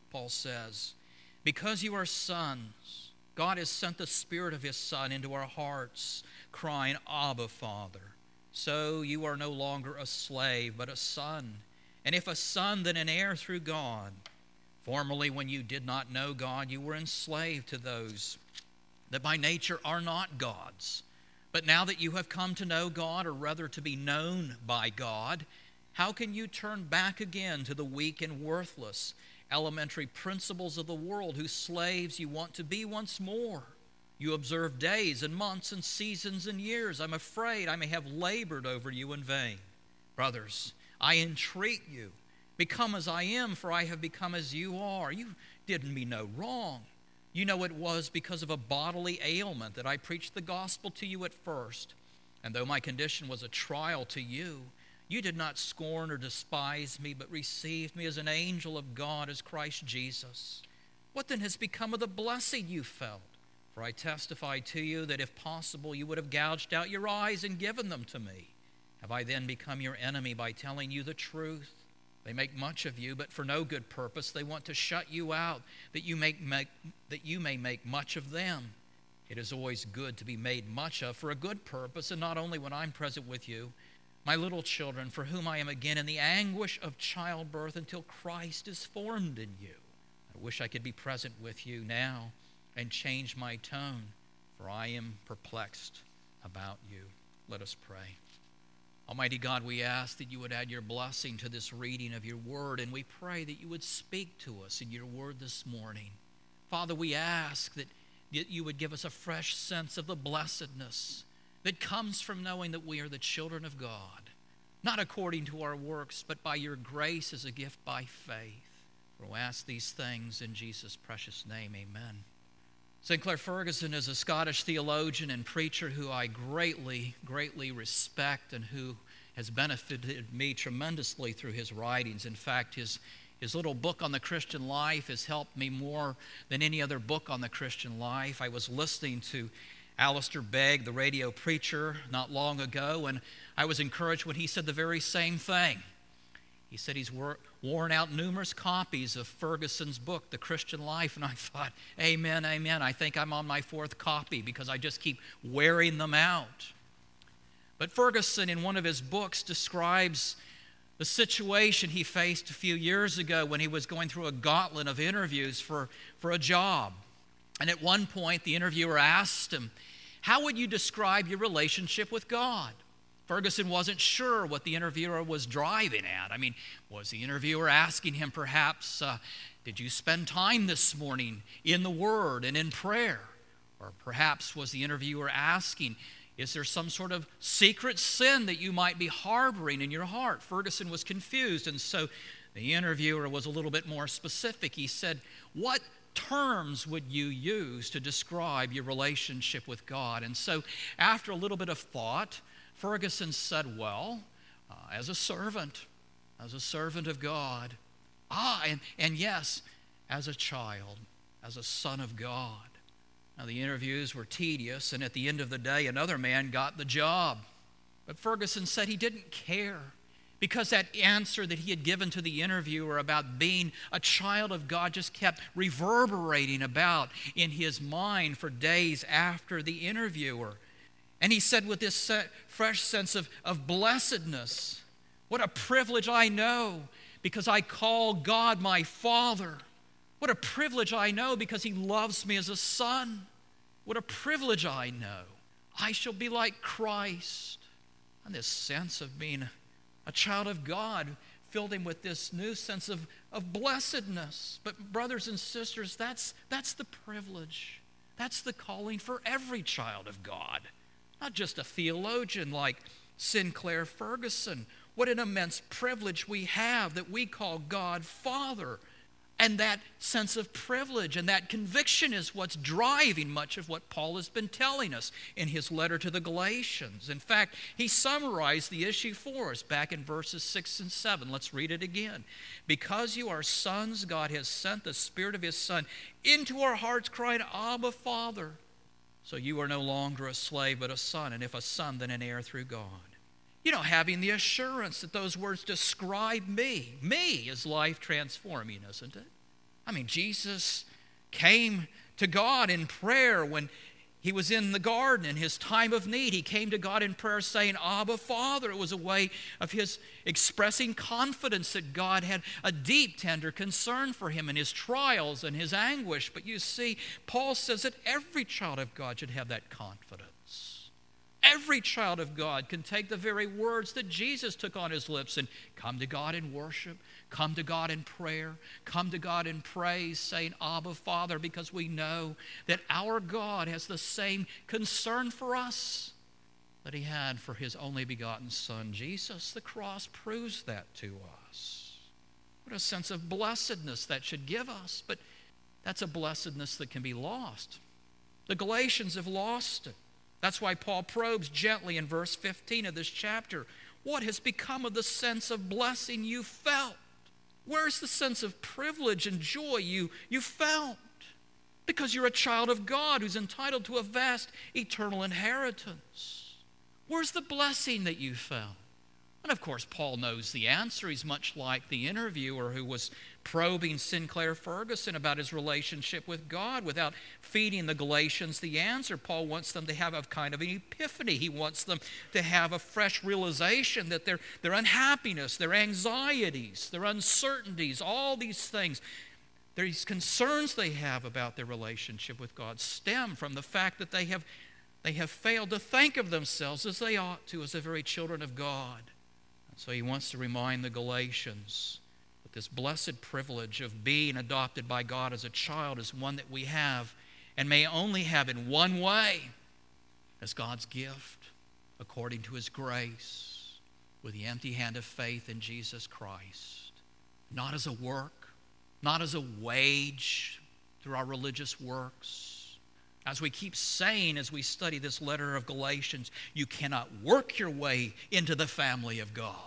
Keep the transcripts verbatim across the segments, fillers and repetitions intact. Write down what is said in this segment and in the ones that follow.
Paul says, because you are sons, God has sent the Spirit of His Son into our hearts, crying, Abba, Father. So you are no longer a slave, but a son. And if a son, then an heir through God. Formerly, when you did not know God, you were enslaved to those that by nature are not God's. But now that you have come to know God, or rather to be known by God, how can you turn back again to the weak and worthless elementary principles of the world, whose slaves you want to be once more? You observe days and months and seasons and years. I'm afraid I may have labored over you in vain. Brothers, I entreat you, become as I am, for I have become as you are. You did me no wrong. You know it was because of a bodily ailment that I preached the gospel to you at first. And though my condition was a trial to you, you did not scorn or despise me, but received me as an angel of God, as Christ Jesus. What then has become of the blessing you felt? For I testify to you that if possible you would have gouged out your eyes and given them to me. Have I then become your enemy by telling you the truth? They make much of you, but for no good purpose. They want to shut you out, that you may make, that you may make much of them. It is always good to be made much of for a good purpose, and not only when I'm present with you. My little children, for whom I am again in the anguish of childbirth until Christ is formed in you. I wish I could be present with you now and change my tone, for I am perplexed about you. Let us pray. Almighty God, we ask that you would add your blessing to this reading of your word, and we pray that you would speak to us in your word this morning. Father, we ask that you would give us a fresh sense of the blessedness that comes from knowing that we are the children of God, not according to our works, but by your grace as a gift by faith. For we ask these things in Jesus' precious name, amen. Sinclair Ferguson is a Scottish theologian and preacher who I greatly, greatly respect, and who has benefited me tremendously through his writings. In fact, his, his little book on the Christian life has helped me more than any other book on the Christian life. I was listening to Alistair Begg, the radio preacher, not long ago, and I was encouraged when he said the very same thing. He said he's wor- worn out numerous copies of Ferguson's book, The Christian Life, and I thought, amen, amen. I think I'm on my fourth copy because I just keep wearing them out. But Ferguson, in one of his books, describes the situation he faced a few years ago when he was going through a gauntlet of interviews for, for a job. And at one point, the interviewer asked him, how would you describe your relationship with God? Ferguson wasn't sure what the interviewer was driving at. I mean, was the interviewer asking him perhaps, uh, did you spend time this morning in the Word and in prayer? Or perhaps was the interviewer asking, is there some sort of secret sin that you might be harboring in your heart? Ferguson was confused, and so the interviewer was a little bit more specific. He said, what terms would you use to describe your relationship with God? And so after a little bit of thought, Ferguson said, well, uh, as a servant, as a servant of God. Ah, and, and yes, as a child, as a son of God. Now, the interviews were tedious, and at the end of the day, another man got the job. But Ferguson said he didn't care, because that answer that he had given to the interviewer about being a child of God just kept reverberating about in his mind for days after the interviewer. And he said with this fresh sense of, of blessedness, what a privilege I know because I call God my Father. What a privilege I know because he loves me as a son. What a privilege I know. I shall be like Christ. And this sense of being a child of God filled him with this new sense of, of blessedness. But brothers and sisters, that's, that's the privilege. That's the calling for every child of God. Not just a theologian like Sinclair Ferguson. What an immense privilege we have that we call God Father. And that sense of privilege and that conviction is what's driving much of what Paul has been telling us in his letter to the Galatians. In fact, he summarized the issue for us back in verses six and seven. Let's read it again. Because you are sons, God has sent the Spirit of his Son into our hearts, crying, Abba, Father. So you are no longer a slave, but a son, and if a son, then an heir through God. You know, having the assurance that those words describe me. Me is life transforming, isn't it? I mean, Jesus came to God in prayer when he was in the garden in his time of need. He came to God in prayer saying, Abba, Father. It was a way of his expressing confidence that God had a deep, tender concern for him in his trials and his anguish. But you see, Paul says that every child of God should have that confidence. Every child of God can take the very words that Jesus took on his lips and come to God in worship, come to God in prayer, come to God in praise, saying, Abba, Father, because we know that our God has the same concern for us that he had for his only begotten Son, Jesus. The cross proves that to us. What a sense of blessedness that should give us, but that's a blessedness that can be lost. The Galatians have lost it. That's why Paul probes gently in verse fifteen of this chapter. What has become of the sense of blessing you felt? Where's the sense of privilege and joy you, you felt? Because you're a child of God who's entitled to a vast eternal inheritance. Where's the blessing that you felt? And of course, Paul knows the answer. He's much like the interviewer who was probing Sinclair Ferguson about his relationship with God without feeding the Galatians the answer. Paul wants them to have a kind of an epiphany. He wants them to have a fresh realization that their, their unhappiness, their anxieties, their uncertainties, all these things, these concerns they have about their relationship with God stem from the fact that they have, they have failed to think of themselves as they ought to, as the very children of God. So he wants to remind the Galatians that this blessed privilege of being adopted by God as a child is one that we have and may only have in one way, as God's gift, according to his grace, with the empty hand of faith in Jesus Christ. Not as a work, not as a wage through our religious works. As we keep saying as we study this letter of Galatians, you cannot work your way into the family of God.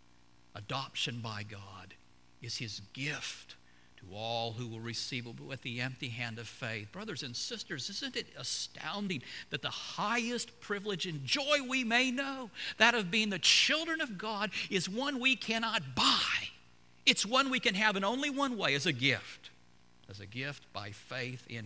Adoption by God is his gift to all who will receive it with the empty hand of faith. Brothers and sisters, isn't it astounding that the highest privilege and joy we may know, that of being the children of God, is one we cannot buy. It's one we can have in only one way, as a gift. As a gift by faith in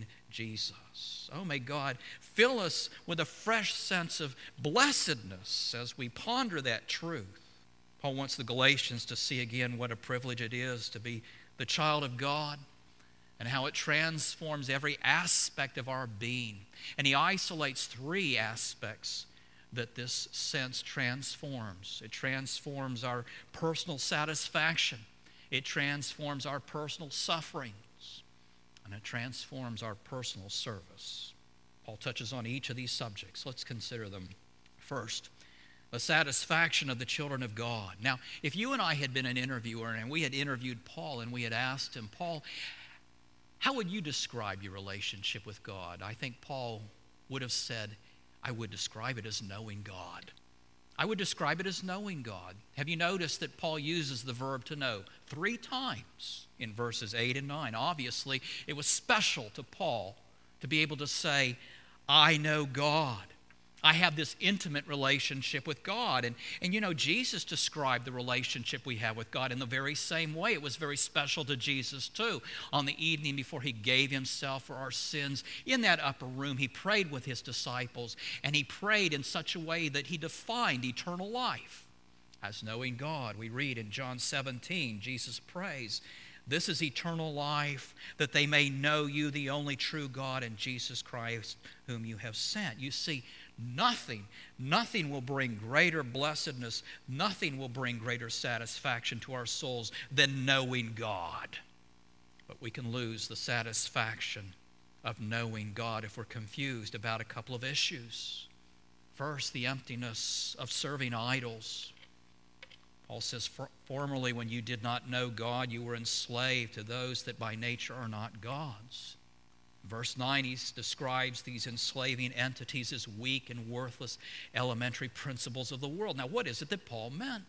Jesus. Oh, may God fill us with a fresh sense of blessedness as we ponder that truth. Paul wants the Galatians to see again what a privilege it is to be the child of God and how it transforms every aspect of our being. And he isolates three aspects that this sense transforms. It transforms our personal satisfaction. It transforms our personal suffering. And it transforms our personal service. Paul touches on each of these subjects. Let's consider them. First, the satisfaction of the children of God. Now, if you and I had been an interviewer and we had interviewed Paul and we had asked him, Paul, how would you describe your relationship with God? I think Paul would have said, I would describe it as knowing God. I would describe it as knowing God. Have you noticed that Paul uses the verb to know three times in verses eight and nine? Obviously, it was special to Paul to be able to say, I know God. I have this intimate relationship with God. And, and you know, Jesus described the relationship we have with God in the very same way. It was very special to Jesus too. On the evening before he gave himself for our sins, in that upper room, he prayed with his disciples. And he prayed in such a way that he defined eternal life as knowing God. We read in John seventeen, Jesus prays, this is eternal life, that they may know you, the only true God, and Jesus Christ, whom you have sent. You see, Nothing, nothing will bring greater blessedness, nothing will bring greater satisfaction to our souls than knowing God. But we can lose the satisfaction of knowing God if we're confused about a couple of issues. First, the emptiness of serving idols. Paul says, formerly when you did not know God, you were enslaved to those that by nature are not gods. Verse nine, he describes these enslaving entities as weak and worthless elementary principles of the world. Now, what is it that Paul meant?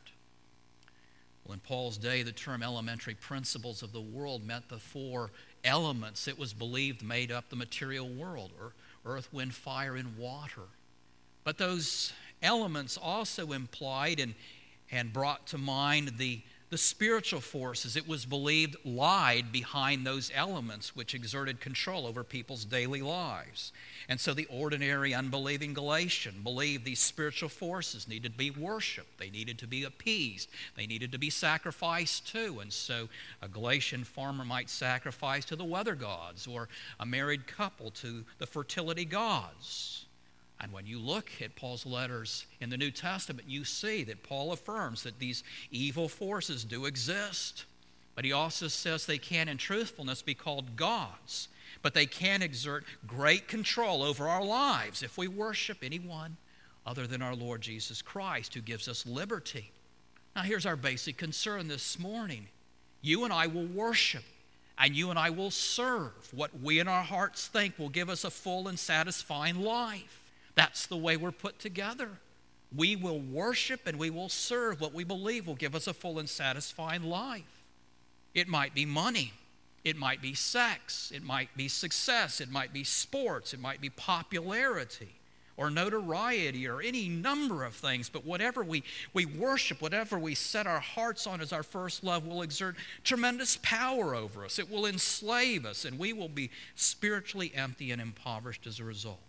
Well, in Paul's day, the term elementary principles of the world meant the four elements it was believed made up the material world, or earth, wind, fire, and water. But those elements also implied and, and brought to mind the, The spiritual forces, it was believed, lied behind those elements which exerted control over people's daily lives. And so the ordinary, unbelieving Galatian believed these spiritual forces needed to be worshiped. They needed to be appeased. They needed to be sacrificed to. And so a Galatian farmer might sacrifice to the weather gods, or a married couple to the fertility gods. And when you look at Paul's letters in the New Testament, you see that Paul affirms that these evil forces do exist. But he also says they can, in truthfulness, be called gods. But they can exert great control over our lives if we worship anyone other than our Lord Jesus Christ, who gives us liberty. Now, here's our basic concern this morning. You and I will worship, and you and I will serve what we in our hearts think will give us a full and satisfying life. That's the way we're put together. We will worship and we will serve what we believe will give us a full and satisfying life. It might be money. It might be sex. It might be success. It might be sports. It might be popularity or notoriety or any number of things. But whatever we, we worship, whatever we set our hearts on as our first love will exert tremendous power over us. It will enslave us, and we will be spiritually empty and impoverished as a result.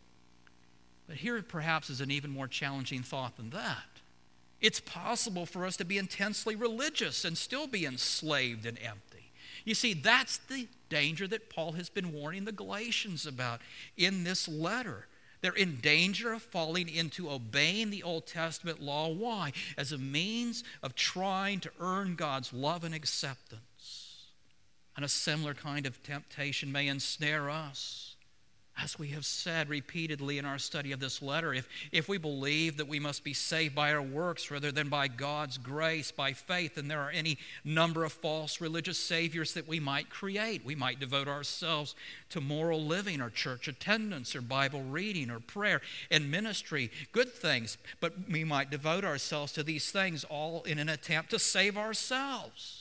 But here perhaps is an even more challenging thought than that. It's possible for us to be intensely religious and still be enslaved and empty. You see, that's the danger that Paul has been warning the Galatians about in this letter. They're in danger of falling into obeying the Old Testament law. Why? As a means of trying to earn God's love and acceptance. And a similar kind of temptation may ensnare us. As we have said repeatedly in our study of this letter, if, if we believe that we must be saved by our works rather than by God's grace, by faith, then there are any number of false religious saviors that we might create. We might devote ourselves to moral living or church attendance or Bible reading or prayer and ministry, good things, but we might devote ourselves to these things all in an attempt to save ourselves.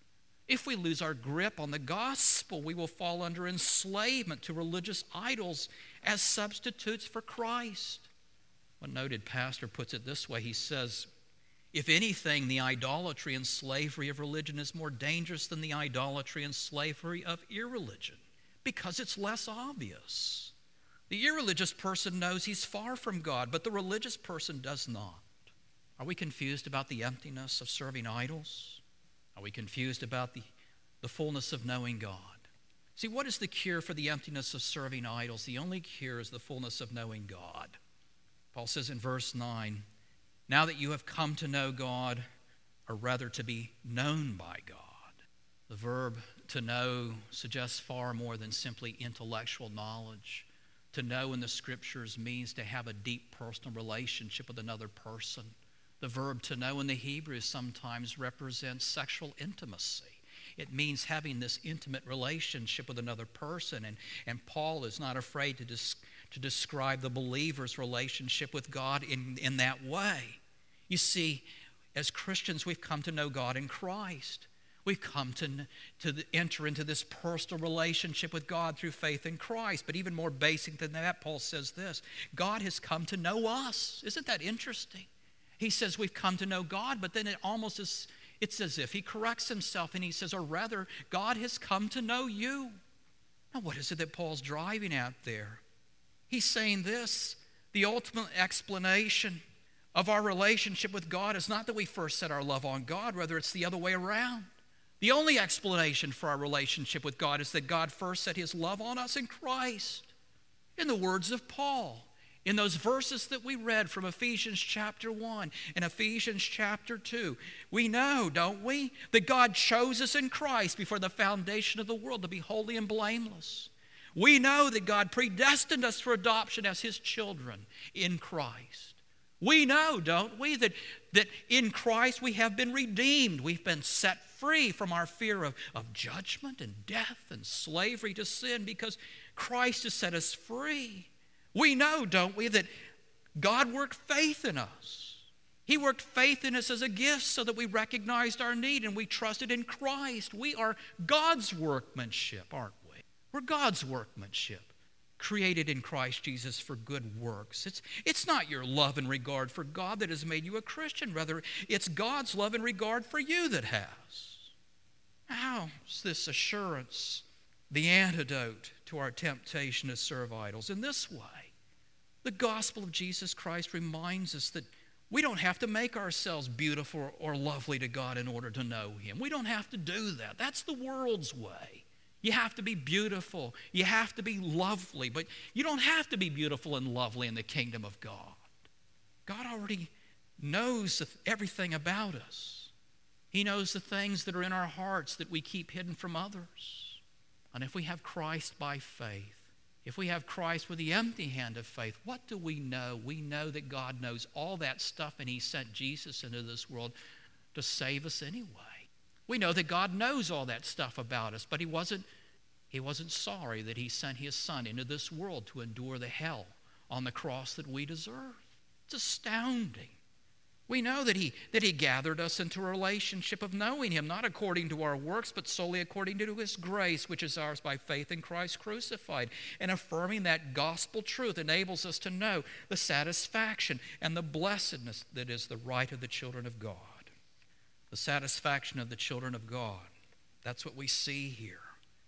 If we lose our grip on the gospel, we will fall under enslavement to religious idols as substitutes for Christ. One noted pastor puts it this way. He says, if anything, the idolatry and slavery of religion is more dangerous than the idolatry and slavery of irreligion, because it's less obvious. The irreligious person knows he's far from God, but the religious person does not. Are we confused about the emptiness of serving idols? Are we confused about the, the fullness of knowing God? See, what is the cure for the emptiness of serving idols? The only cure is the fullness of knowing God. Paul says in verse nine, now that you have come to know God, or rather to be known by God. The verb to know suggests far more than simply intellectual knowledge. To know in the Scriptures means to have a deep personal relationship with another person. The verb to know in the Hebrew sometimes represents sexual intimacy. It means having this intimate relationship with another person. And, and Paul is not afraid to, dis, to describe the believer's relationship with God in, in that way. You see, as Christians, we've come to know God in Christ. We've come to, to enter into this personal relationship with God through faith in Christ. But even more basic than that, Paul says this, God has come to know us. Isn't that interesting? He says we've come to know God, but then it almost is, it's as if he corrects himself and he says, or rather, God has come to know you. Now, what is it that Paul's driving at there? He's saying this, the ultimate explanation of our relationship with God is not that we first set our love on God, rather it's the other way around. The only explanation for our relationship with God is that God first set his love on us in Christ. In the words of Paul, in those verses that we read from Ephesians chapter one and Ephesians chapter two, we know, don't we, that God chose us in Christ before the foundation of the world to be holy and blameless. We know that God predestined us for adoption as his children in Christ. We know, don't we, that, that in Christ we have been redeemed. We've been set free from our fear of, of judgment and death and slavery to sin because Christ has set us free. We know, don't we, that God worked faith in us. He worked faith in us as a gift so that we recognized our need and we trusted in Christ. We are God's workmanship, aren't we? We're God's workmanship. created in Christ Jesus for good works. It's, it's not your love and regard for God that has made you a Christian. Rather, it's God's love and regard for you that has. How's this assurance the antidote to our temptation to serve idols? In this way, the gospel of Jesus Christ reminds us that we don't have to make ourselves beautiful or lovely to God in order to know Him. We don't have to do that. That's the world's way. You have to be beautiful. You have to be lovely. But you don't have to be beautiful and lovely in the kingdom of God. God already knows everything about us. He knows the things that are in our hearts that we keep hidden from others. And if we have Christ by faith, if we have Christ with the empty hand of faith, what do we know? We know that God knows all that stuff, and He sent Jesus into this world to save us anyway. We know that God knows all that stuff about us, but He wasn't, He wasn't sorry that He sent His Son into this world to endure the hell on the cross that we deserve. It's astounding. We know that he, that he gathered us into a relationship of knowing Him, not according to our works, but solely according to His grace, which is ours by faith in Christ crucified. And affirming that gospel truth enables us to know the satisfaction and the blessedness that is the right of the children of God. The satisfaction of the children of God. That's what we see here.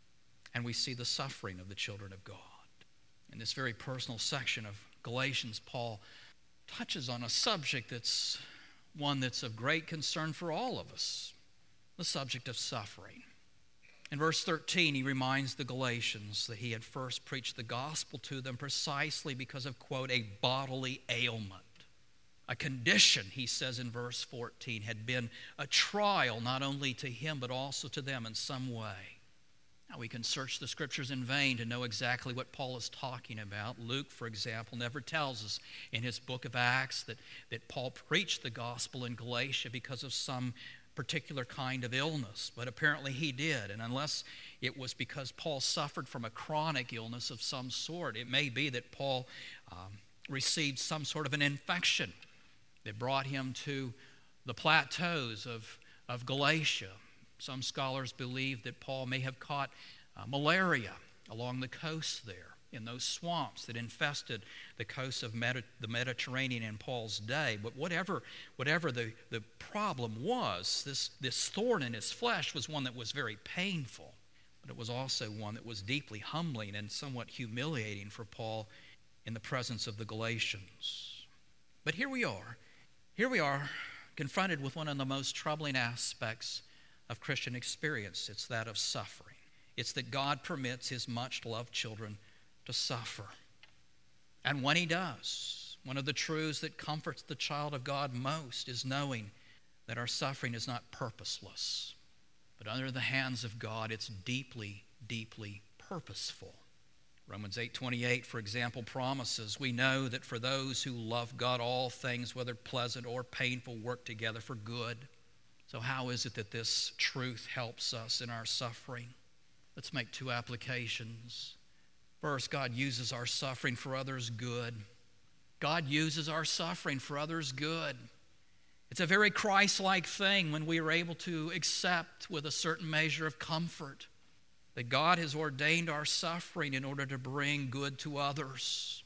And we see the suffering of the children of God. In this very personal section of Galatians, Paul touches on a subject that's one that's of great concern for all of us, the subject of suffering. In verse thirteen, he reminds the Galatians that he had first preached the gospel to them precisely because of, quote, a bodily ailment. A condition, he says in verse fourteen, had been a trial not only to him but also to them in some way. Now, we can search the Scriptures in vain to know exactly what Paul is talking about. Luke, for example, never tells us in his book of Acts that, that Paul preached the gospel in Galatia because of some particular kind of illness, but apparently he did. And unless it was because Paul suffered from a chronic illness of some sort, it may be that Paul um, received some sort of an infection that brought him to the plateaus of, of Galatia. Some scholars believe that Paul may have caught uh, malaria along the coast there, in those swamps that infested the coast of Medi- the Mediterranean in Paul's day. But whatever, whatever the, the problem was, this, this thorn in his flesh was one that was very painful, but it was also one that was deeply humbling and somewhat humiliating for Paul in the presence of the Galatians. But here we are. Here we are, confronted with one of the most troubling aspects of Christian experience. It's that of suffering. It's that God permits His much-loved children to suffer. And when He does, one of the truths that comforts the child of God most is knowing that our suffering is not purposeless, but under the hands of God, it's deeply, deeply purposeful. Romans eight twenty-eight, for example, promises, we know that for those who love God, all things, whether pleasant or painful, work together for good. So how is it that this truth helps us in our suffering? Let's make two applications. First, God uses our suffering for others' good. God uses our suffering for others' good. It's a very Christ-like thing when we are able to accept with a certain measure of comfort that God has ordained our suffering in order to bring good to others.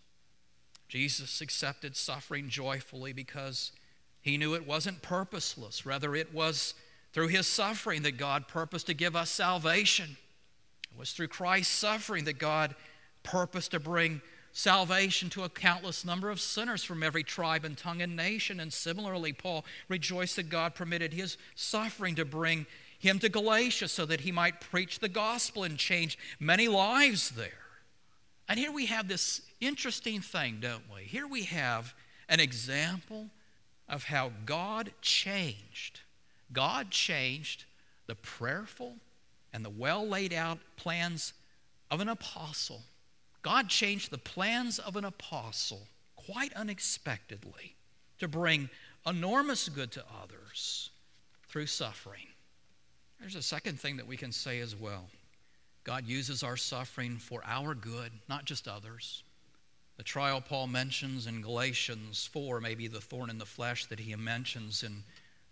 Jesus accepted suffering joyfully because He knew it wasn't purposeless. Rather, it was through His suffering that God purposed to give us salvation. It was through Christ's suffering that God purposed to bring salvation to a countless number of sinners from every tribe and tongue and nation. And similarly, Paul rejoiced that God permitted his suffering to bring him to Galatia so that he might preach the gospel and change many lives there. And here we have this interesting thing, don't we? Here we have an example of how God changed. God changed the prayerful and the well laid out plans of an apostle. God changed the plans of an apostle quite unexpectedly to bring enormous good to others through suffering. There's a second thing that we can say as well. God uses our suffering for our good, not just others. The trial Paul mentions in Galatians four may be the thorn in the flesh that he mentions in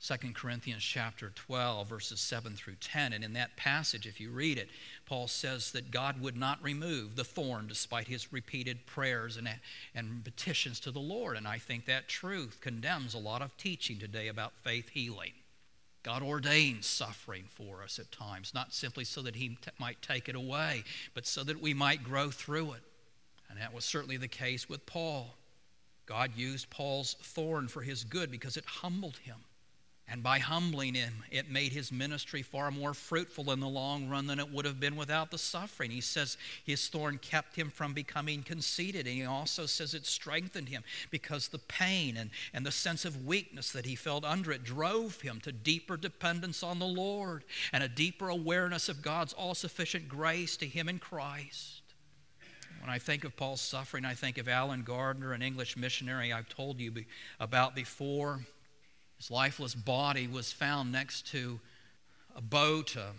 Second Corinthians chapter twelve, verses seven through ten. And in that passage, if you read it, Paul says that God would not remove the thorn despite his repeated prayers and, and petitions to the Lord. And I think that truth condemns a lot of teaching today about faith healing. God ordains suffering for us at times, not simply so that he t- might take it away, but so that we might grow through it. And that was certainly the case with Paul. God used Paul's thorn for his good because it humbled him. And by humbling him, it made his ministry far more fruitful in the long run than it would have been without the suffering. He says his thorn kept him from becoming conceited. And he also says it strengthened him because the pain and, and the sense of weakness that he felt under it drove him to deeper dependence on the Lord and a deeper awareness of God's all-sufficient grace to him in Christ. When I think of Paul's suffering, I think of Alan Gardner, an English missionary I've told you about before. His lifeless body was found next to a boat, a,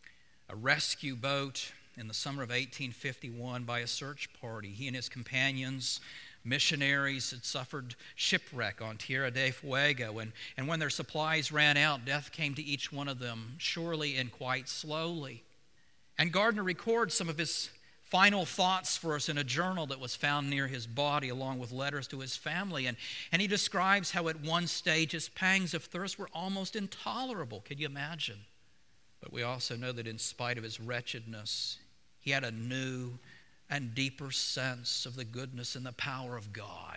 a rescue boat, in the summer of eighteen fifty-one by a search party. He and his companions, missionaries, had suffered shipwreck on Tierra del Fuego, and, and when their supplies ran out, death came to each one of them, surely and quite slowly. And Gardner records some of his final thoughts for us in a journal that was found near his body, along with letters to his family. And, and he describes how at one stage his pangs of thirst were almost intolerable. Can you imagine? But we also know that in spite of his wretchedness, he had a new and deeper sense of the goodness and the power of God.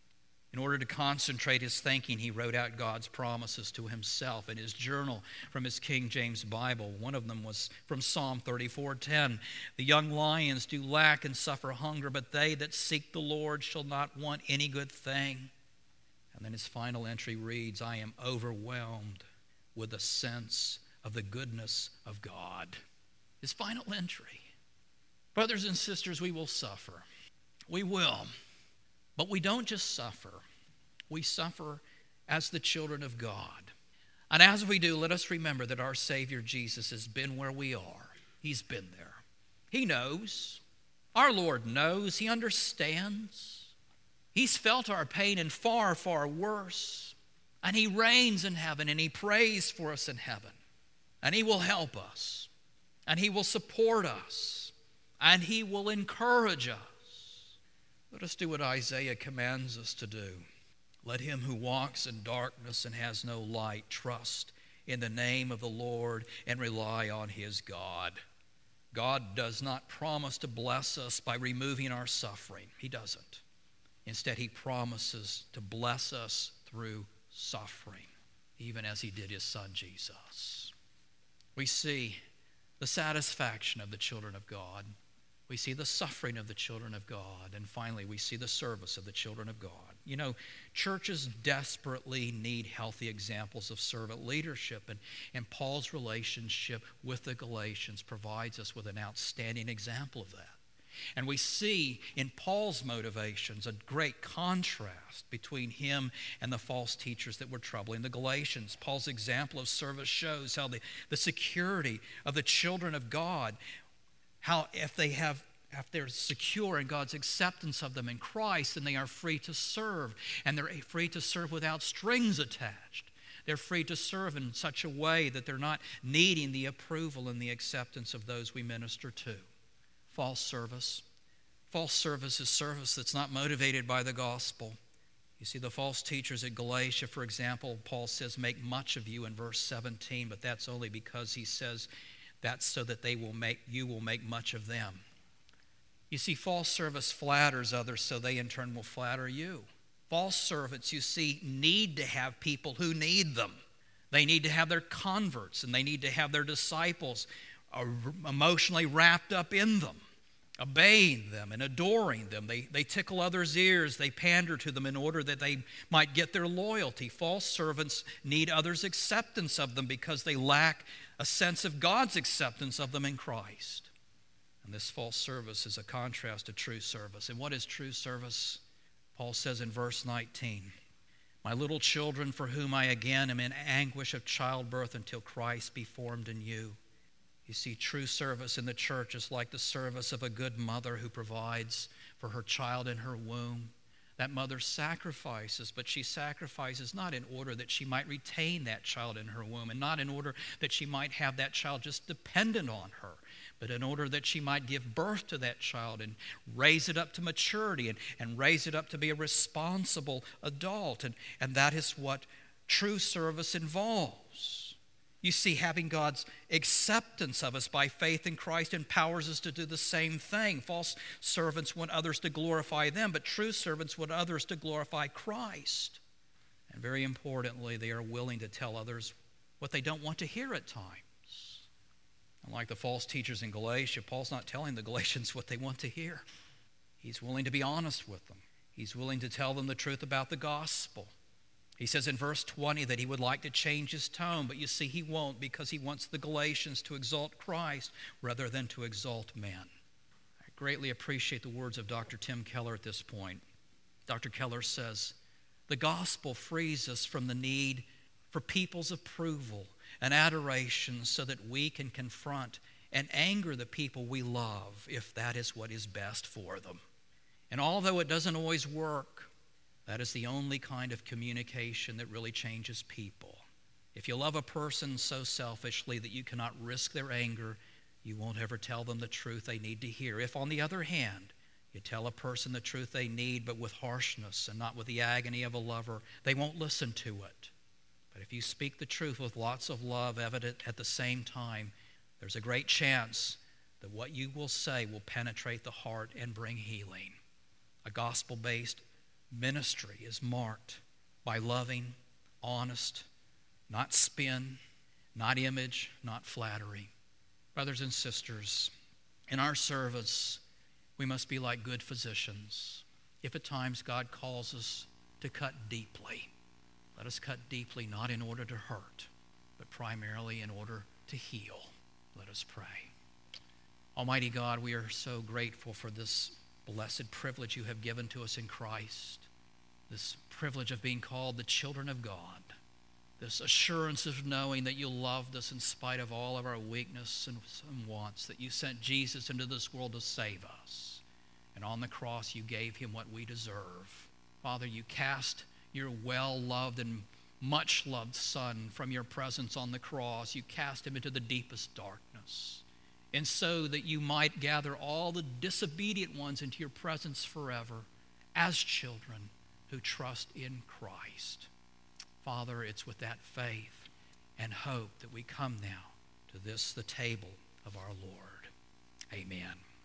In order to concentrate his thinking, he wrote out God's promises to himself in his journal from his King James Bible. One of them was from Psalm thirty-four ten. The young lions do lack and suffer hunger, but they that seek the Lord shall not want any good thing. And then his final entry reads, I am overwhelmed with a sense of the goodness of God. His final entry. Brothers and sisters, we will suffer. We will. But we don't just suffer. We suffer as the children of God. And as we do, let us remember that our Savior Jesus has been where we are. He's been there. He knows. Our Lord knows. He understands. He's felt our pain and far, far worse. And He reigns in heaven and He prays for us in heaven. And He will help us. And He will support us. And He will encourage us. Let us do what Isaiah commands us to do. Let him who walks in darkness and has no light trust in the name of the Lord and rely on his God. God does not promise to bless us by removing our suffering. He doesn't. Instead, He promises to bless us through suffering, even as He did His Son Jesus. We see the satisfaction of the children of God. We see the suffering of the children of God. And finally, we see the service of the children of God. You know, churches desperately need healthy examples of servant leadership. And, and Paul's relationship with the Galatians provides us with an outstanding example of that. And we see in Paul's motivations a great contrast between him and the false teachers that were troubling the Galatians. Paul's example of service shows how the, the security of the children of God, how if they have, if they're secure in God's acceptance of them in Christ, then they are free to serve, and they're free to serve without strings attached. They're free to serve in such a way that they're not needing the approval and the acceptance of those we minister to. False service. False service is service that's not motivated by the gospel. You see, the false teachers at Galatia, for example, Paul says, make much of you in verse seventeen, but that's only because he says that's so that they will make you will make much of them. You see, false service flatters others, so they in turn will flatter you. False servants, you see, need to have people who need them. They need to have their converts, and they need to have their disciples emotionally wrapped up in them, obeying them and adoring them. They, they tickle others' ears. They pander to them in order that they might get their loyalty. False servants need others' acceptance of them because they lack a sense of God's acceptance of them in Christ. And this false service is a contrast to true service. And what is true service? Paul says in verse nineteen, my little children, for whom I again am in anguish of childbirth until Christ be formed in you. You see, true service in the church is like the service of a good mother who provides for her child in her womb. That mother sacrifices, but she sacrifices not in order that she might retain that child in her womb, and not in order that she might have that child just dependent on her, but in order that she might give birth to that child and raise it up to maturity and, and raise it up to be a responsible adult. And, and that is what true service involves. You see, having God's acceptance of us by faith in Christ empowers us to do the same thing. False servants want others to glorify them, but true servants want others to glorify Christ. And very importantly, they are willing to tell others what they don't want to hear at times. Unlike the false teachers in Galatia, Paul's not telling the Galatians what they want to hear. He's willing to be honest with them. He's willing to tell them the truth about the gospel. He says in verse twenty that he would like to change his tone, but you see he won't, because he wants the Galatians to exalt Christ rather than to exalt men. I greatly appreciate the words of Doctor Tim Keller at this point. Doctor Keller says, the gospel frees us from the need for people's approval and adoration so that we can confront and anger the people we love if that is what is best for them. And although it doesn't always work, that is the only kind of communication that really changes people. If you love a person so selfishly that you cannot risk their anger, you won't ever tell them the truth they need to hear. If, on the other hand, you tell a person the truth they need, but with harshness and not with the agony of a lover, they won't listen to it. But if you speak the truth with lots of love evident at the same time, there's a great chance that what you will say will penetrate the heart and bring healing. A gospel-based ministry is marked by loving, honest, not spin, not image, not flattery. Brothers and sisters, in our service, we must be like good physicians. If at times God calls us to cut deeply, let us cut deeply not in order to hurt, but primarily in order to heal. Let us pray. Almighty God, we are so grateful for this blessed privilege you have given to us in Christ, this privilege of being called the children of God, this assurance of knowing that you loved us in spite of all of our weakness and wants, that you sent Jesus into this world to save us, and on the cross you gave him what we deserve. Father, you cast your well-loved and much-loved Son from your presence on the cross. You cast him into the deepest darkness, and so that you might gather all the disobedient ones into your presence forever as children who trust in Christ. Father, it's with that faith and hope that we come now to this, the table of our Lord. Amen.